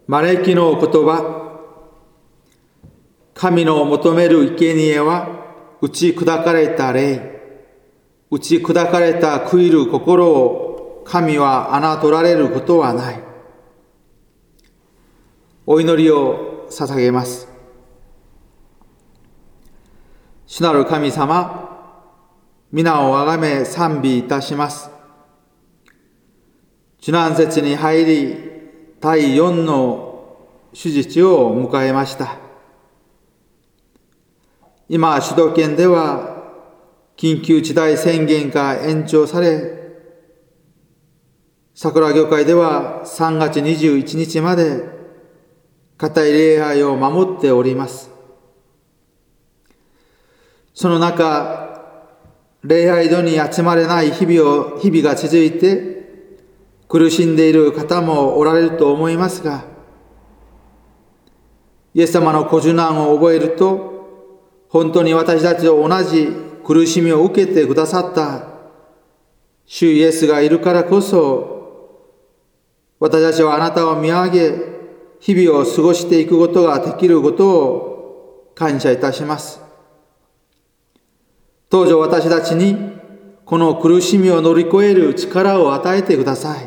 招きの言葉、神の求める生贄は打ち砕かれた霊、打ち砕かれた悔いる心を神は侮られることはない。お祈りを捧げます。主なる神様、皆をあがめ賛美いたします。受難節に入り、第4の主日を迎えました。今、首都圏では緊急事態宣言が延長され、桜教会では3月21日まで固い礼拝を守っております。その中、礼拝堂に集まれない日々が続いて、苦しんでいる方もおられると思いますが、イエス様のご受難を覚えると、本当に私たちと同じ苦しみを受けてくださった主イエスがいるからこそ、私たちはあなたを見上げ、日々を過ごしていくことができることを感謝いたします。どうぞ私たちにこの苦しみを乗り越える力を与えてください。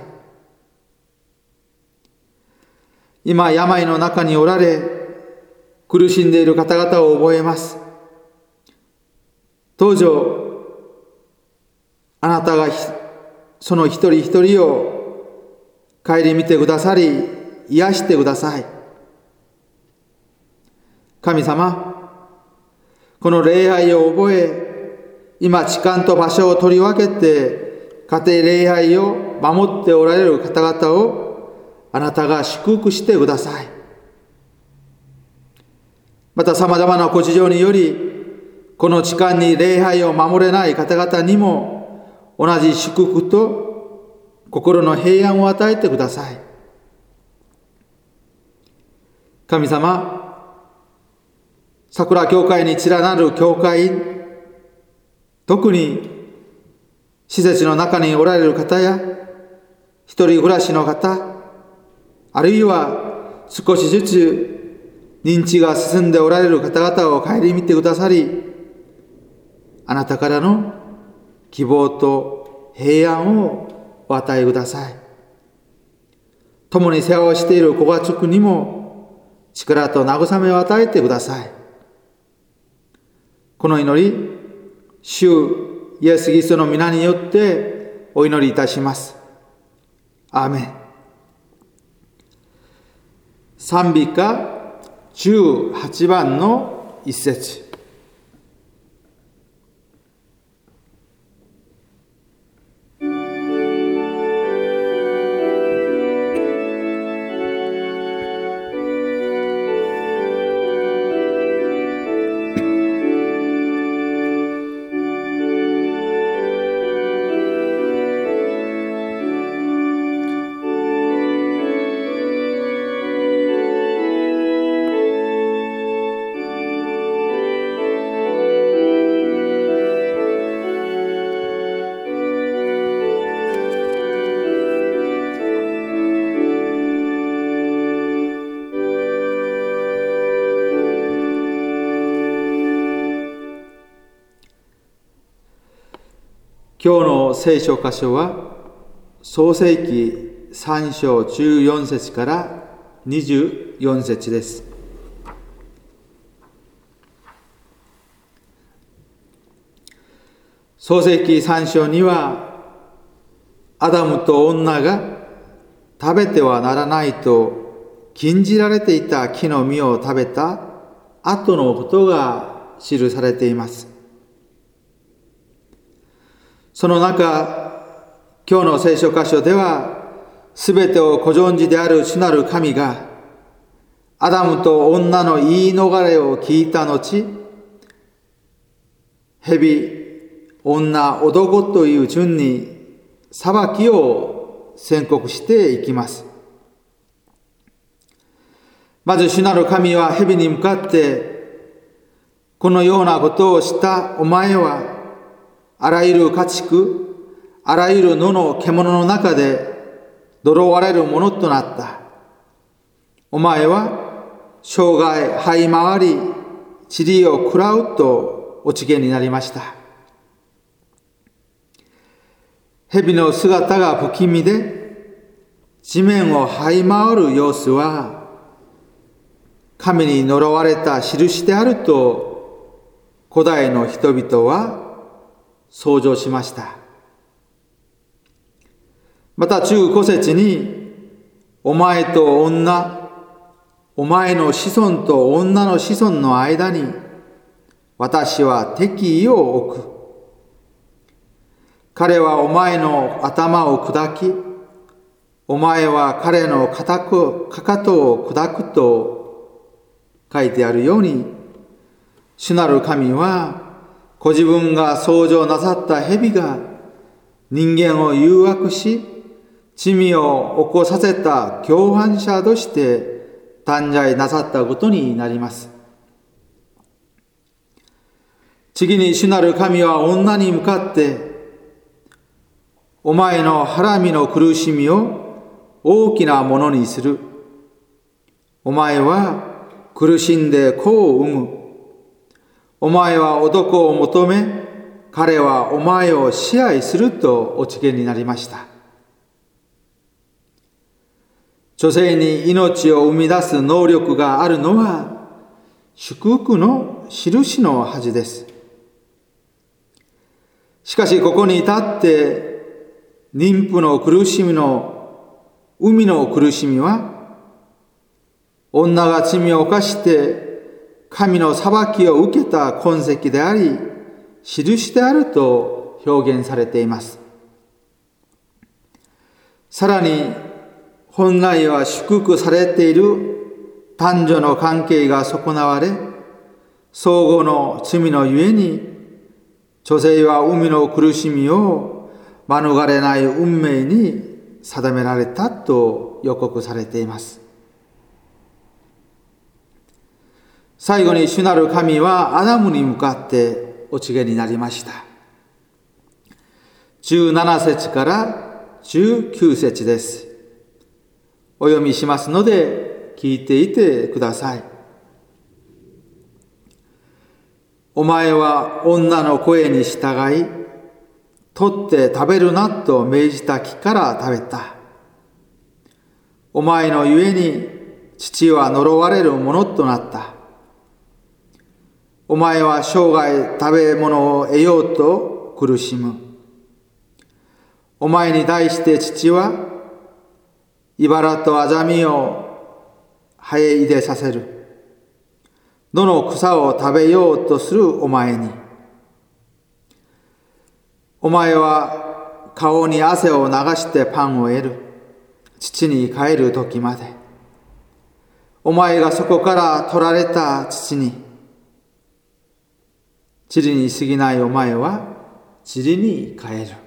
今、病の中におられ、苦しんでいる方々を覚えます。どうぞ、あなたがその一人一人を顧みてくださり、癒してください。神様、この礼拝を覚え、今、時間と場所を取り分けて、家庭礼拝を守っておられる方々を、あなたが祝福してください。また様々なご事情により、この時間に礼拝を守れない方々にも、同じ祝福と心の平安を与えてください。神様、桜教会に連なる教会員、特に施設の中におられる方や、一人暮らしの方、あるいは少しずつ認知が進んでおられる方々を顧みてくださり、あなたからの希望と平安をお与えください。共に世話をしているご家族にも力と慰めを与えてください。この祈り、主イエス・キリストの皆によってお祈りいたします。アーメン。賛美歌18番の一節。今日の聖書箇所は、創世記3章14節から24節です。創世記3章には、アダムと女が食べてはならないと禁じられていた木の実を食べた後のことが記されています。その中、今日の聖書箇所では、すべてをご存知である主なる神が、アダムと女の言い逃れを聞いた後、蛇、女、男という順に裁きを宣告していきます。まず主なる神は蛇に向かって、このようなことをしたお前は、あらゆる家畜、あらゆる野の獣の中で呪われるものとなった。 お前は生涯這い回り、塵を食らうとお告げになりました。蛇の姿が不気味で、地面を這い回る様子は、神に呪われた印であると、古代の人々は想像しました。また15節に、お前と女、お前の子孫と女の子孫の間に、私は敵意を置く。彼はお前の頭を砕き、お前は彼のかかとを砕くと書いてあるように、主なる神はご自分が創造なさった蛇が人間を誘惑し、罪を起こさせた共犯者として誕生なさったことになります。次に主なる神は女に向かって、お前の腹身の苦しみを大きなものにする。お前は苦しんで子を産む。お前は男を求め、彼はお前を支配するとお告げになりました。女性に命を生み出す能力があるのは祝福の印のはずです。しかしここに至って妊婦の苦しみの産みの苦しみは、女が罪を犯して神の裁きを受けた痕跡であり、印であると表現されています。さらに、本来は祝福されている男女の関係が損なわれ、相互の罪のゆえに、女性は産みの苦しみを免れない運命に定められたと予告されています。最後に主なる神はアダムに向かってお告げになりました。17節から19節です。お読みしますので聞いていてください。お前は女の声に従い、取って食べるなと命じた木から食べた。お前のゆえに父は呪われるものとなった。お前は生涯食べ物を得ようと苦しむ。お前に対して父は茨とアザミを生え入れさせる。野の草を食べようとするお前に。お前は顔に汗を流してパンを得る。父に帰る時まで。お前がそこから取られた土に。塵に過ぎないお前は塵に帰る。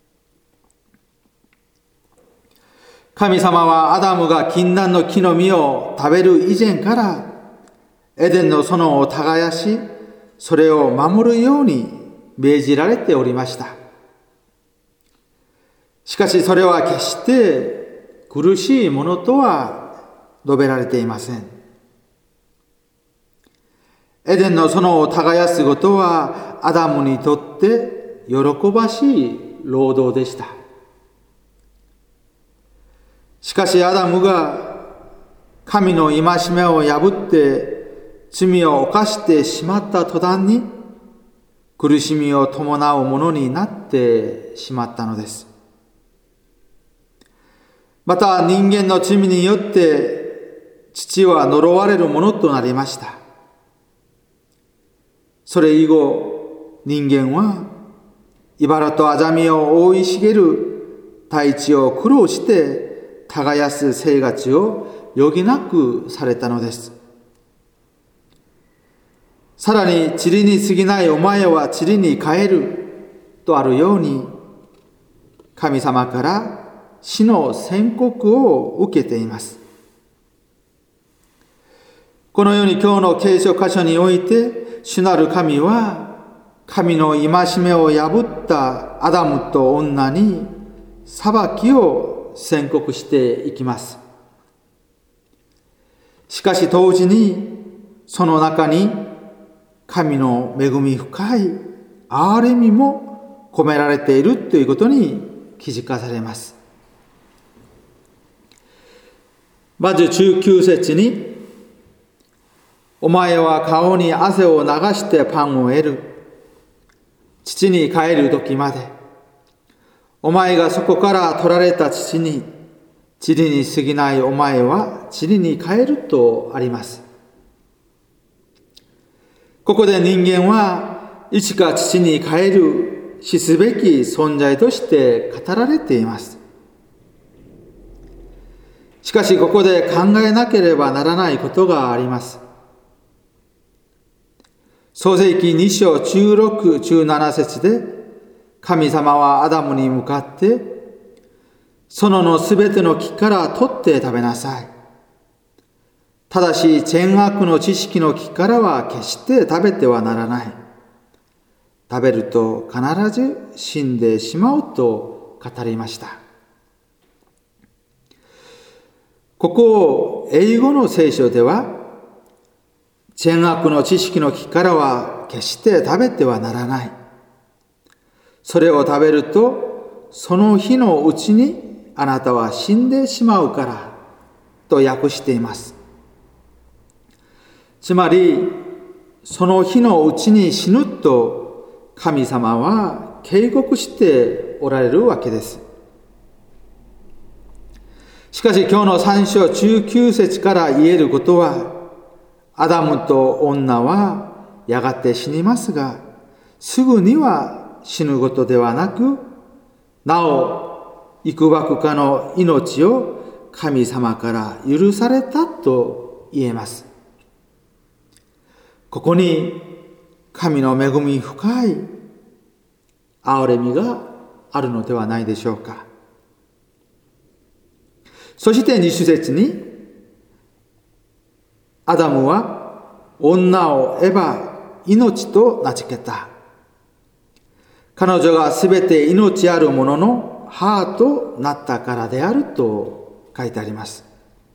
神様はアダムが禁断の木の実を食べる以前からエデンの園を耕し、それを守るように命じられておりました。しかしそれは決して苦しいものとは述べられていません。エデンの園を耕すことはアダムにとって喜ばしい労働でした。しかしアダムが神の戒めを破って罪を犯してしまった途端に苦しみを伴うものになってしまったのです。また人間の罪によって父は呪われるものとなりました。それ以後人間は茨とアザミを覆い茂る大地を苦労して耕す生活を余儀なくされたのです。さらに塵に過ぎないお前は塵に帰るとあるように、神様から死の宣告を受けています。このように今日の聖書箇所において、主なる神は神の戒めを破ったアダムと女に裁きを宣告していきます。 しかし同時にその中に神の恵み深い憐れみも込められているということに気づかされます。まず19節に、お前は顔に汗を流してパンを得る。父に帰る時まで。お前がそこから取られた父に、塵に過ぎないお前は塵に帰るとあります。ここで人間はいつか父に帰る死すべき存在として語られています。しかしここで考えなければならないことがあります。創世記2章16、17節で、神様はアダムに向かって、園のすべての木から取って食べなさい。ただし善悪の知識の木からは決して食べてはならない。食べると必ず死んでしまうと語りました。ここ英語の聖書では、善悪の知識の木からは決して食べてはならない。それを食べるとその日のうちにあなたは死んでしまうからと訳しています。つまりその日のうちに死ぬと神様は警告しておられるわけです。しかし今日の3章19節から言えることは、アダムと女はやがて死にますが、すぐには死ぬことではなく、なお幾ばくかの命を神様から許されたと言えます。ここに神の恵み深い憐れみがあるのではないでしょうか。そして20節に、アダムは女をエバ、命と名付けた。彼女がすべて命あるものの母となったからであると書いてあります。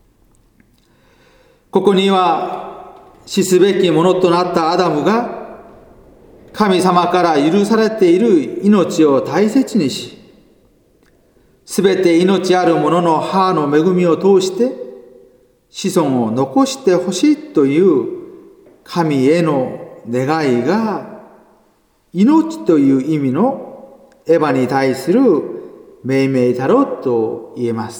ここには死すべきものとなったアダムが神様から許されている命を大切にし、すべて命あるものの母の恵みを通して子孫を残してほしいという神への願いが、命という意味のエヴァに対する命名だろうと言えます。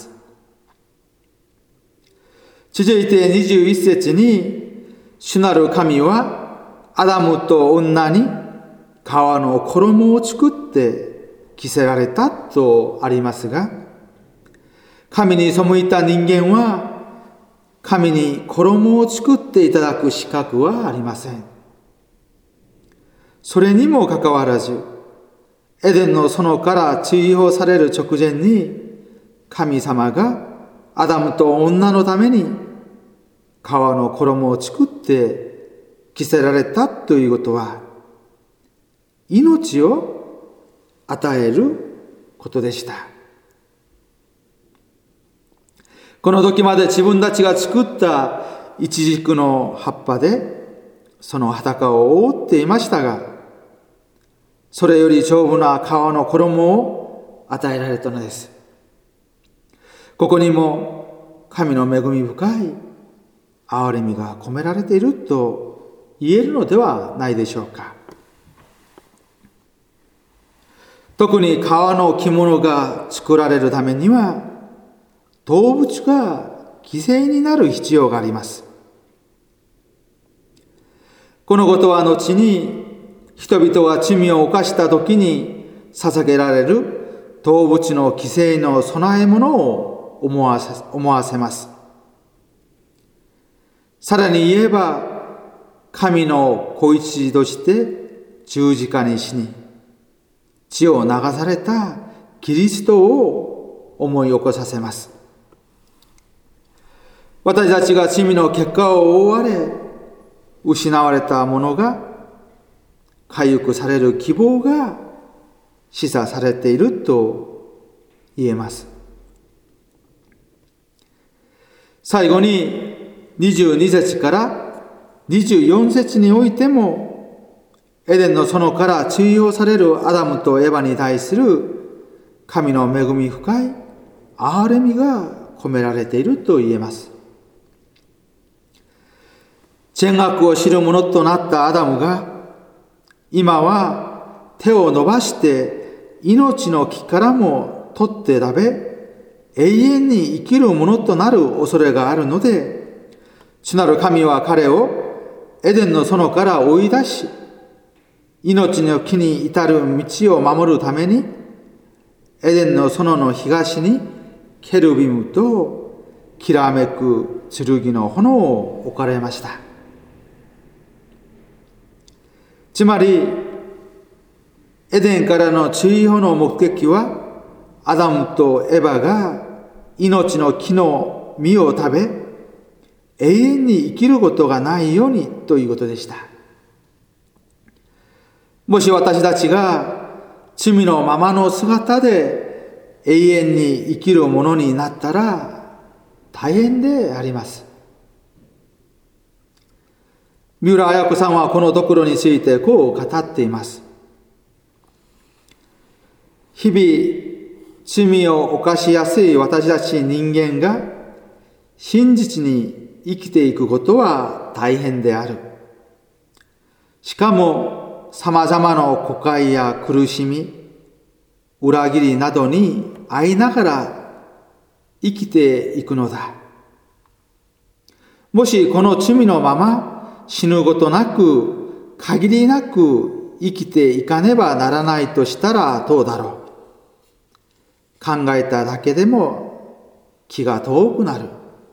続いて21節に、主なる神はアダムと女に皮の衣を作って着せられたとありますが、神に背いた人間は神に衣を作っていただく資格はありません。それにもかかわらず、エデンの園から追放される直前に、神様がアダムと女のために皮の衣を作って着せられたということは、命を与えることでした。この時まで自分たちが作ったイチジクの葉っぱでその裸を覆っていましたが、それより丈夫な皮の衣を与えられたのです。ここにも神の恵み深い憐れみが込められていると言えるのではないでしょうか。特に皮の着物が作られるためには、動物が犠牲になる必要があります。このことは後に人々が罪を犯した時に捧げられる動物の犠牲の供え物を思わせます。さらに言えば、神の子羊として十字架に死に血を流されたキリストを思い起こさせます。私たちが罪の結果を覆われ、失われたものが回復される希望が示唆されていると言えます。最後に、 22節から24節においても、エデンの園から追放されるアダムとエバに対する神の恵み深い憐れみが込められていると言えます。善悪を知る者となったアダムが、今は手を伸ばして命の木からも取って食べ、永遠に生きるものとなる恐れがあるので、主なる神は彼をエデンの園から追い出し、命の木に至る道を守るために、エデンの園の東にケルビムときらめく剣の炎を置かれました。つまり、エデンからの追放の目的は、アダムとエバが命の木の実を食べ、永遠に生きることがないようにということでした。もし私たちが罪のままの姿で永遠に生きるものになったら大変であります。三浦綾子さんはこのところについてこう語っています。日々罪を犯しやすい私たち人間が真実に生きていくことは大変である。しかも様々な誤解や苦しみ、裏切りなどに遭いながら生きていくのだ。もしこの罪のまま死ぬことなく、限りなく生きていかねばならないとしたらどうだろう。考えただけでも気が遠くなる。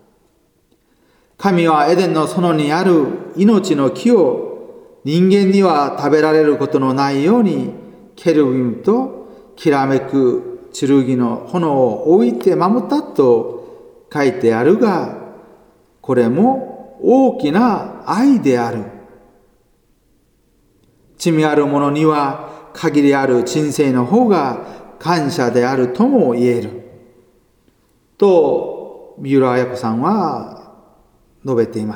神はエデンの園にある命の木を人間には食べられることのないようにケルビムときらめく剣の炎を置いて守ったと書いてあるが、これも大きな愛である。罪ある者には限りある人生の方が感謝であるとも言える。と、三浦綾子さんは述べています。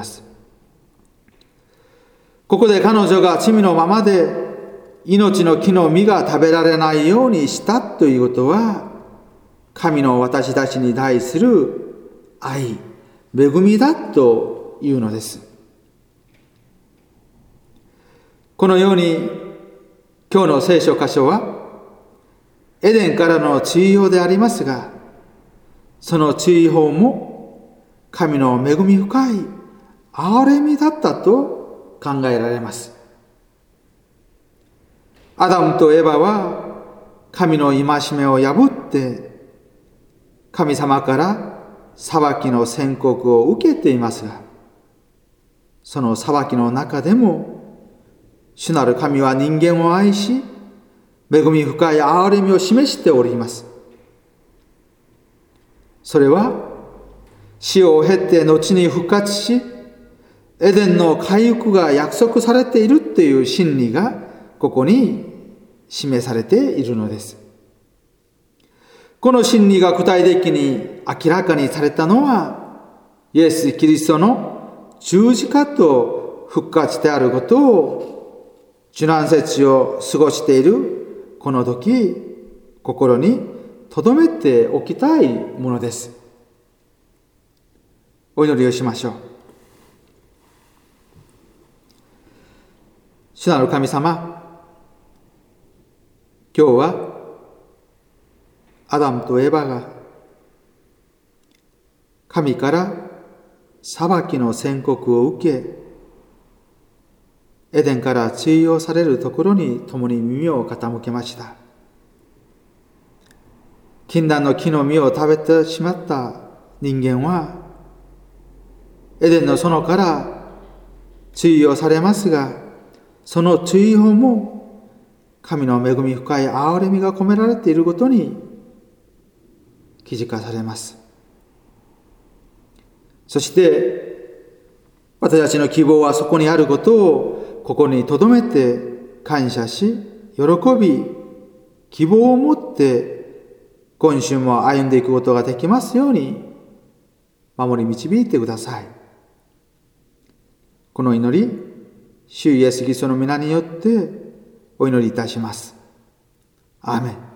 ここで彼女が罪のままで命の木の実が食べられないようにしたということは、神の私たちに対する愛、恵みだというのです。このように、今日の聖書箇所は、エデンからの追放でありますが、その追放も神の恵み深い憐れみだったと考えられます。アダムとエバは神の戒めを破って神様から裁きの宣告を受けていますが、その裁きの中でも主なる神は人間を愛し、恵み深い憐れみを示しております。それは死を経て後に復活し、エデンの回復が約束されているという真理がここに示されているのです。この真理が具体的に明らかにされたのは、イエス・キリストの十字架と復活であることを、受難節を過ごしているこの時、心に留めておきたいものです。お祈りをしましょう。主なる神様、今日はアダムとエバが神から裁きの宣告を受け、エデンから追放されるところに共に耳を傾けました。禁断の木の実を食べてしまった人間は、エデンの園から追放されますが、その追放も神の恵み深い憐れみが込められていることに気づかされます。そして私たちの希望はそこにあることをここに留めて感謝し、喜び、希望を持って今週も歩んでいくことができますように守り導いてください。 この祈り、主イエスキリストの皆によってお祈りいたします。アーメン。